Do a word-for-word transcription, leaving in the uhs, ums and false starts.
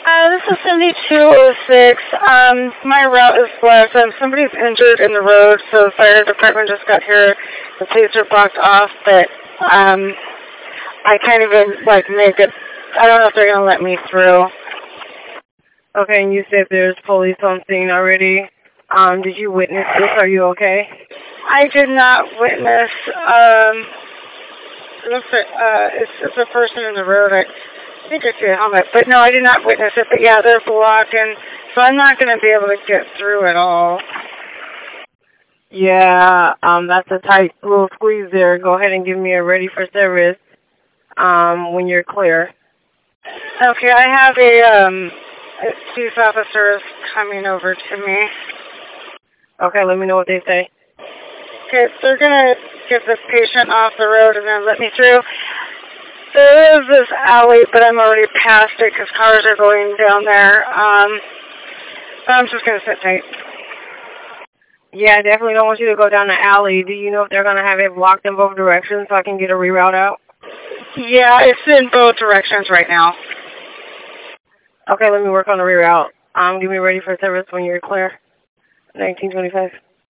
Uh, this is Cindy two oh six. Um, my route is blocked. Um, somebody's injured in the road, so the fire department just got here. The police are blocked off, but um, I can't even, like, make it. I don't know if they're going to let me through. Okay, and you said there's police on scene already. Um, did you witness this? Are you okay? I did not witness, um, it looks like, uh, it's, it's a person in the road. I, I think I see a helmet, but no, I did not witness it. But yeah, they're blocking, so I'm not going to be able to get through at all. Yeah, um, that's a tight little squeeze there. Go ahead and give me a ready for service, um, when you're clear. Okay, I have a, um, a police officer is coming over to me. Okay, let me know what they say. Okay, they're going to get this patient off the road and then let me through. There is this alley, but I'm already past it because cars are going down there. Um, so I'm just going to sit tight. Yeah, I definitely don't want you to go down the alley. Do you know if they're going to have it blocked in both directions so I can get a reroute out? Yeah, it's in both directions right now. Okay, let me work on the reroute. Um, give me ready for service when you're clear. nineteen twenty-five.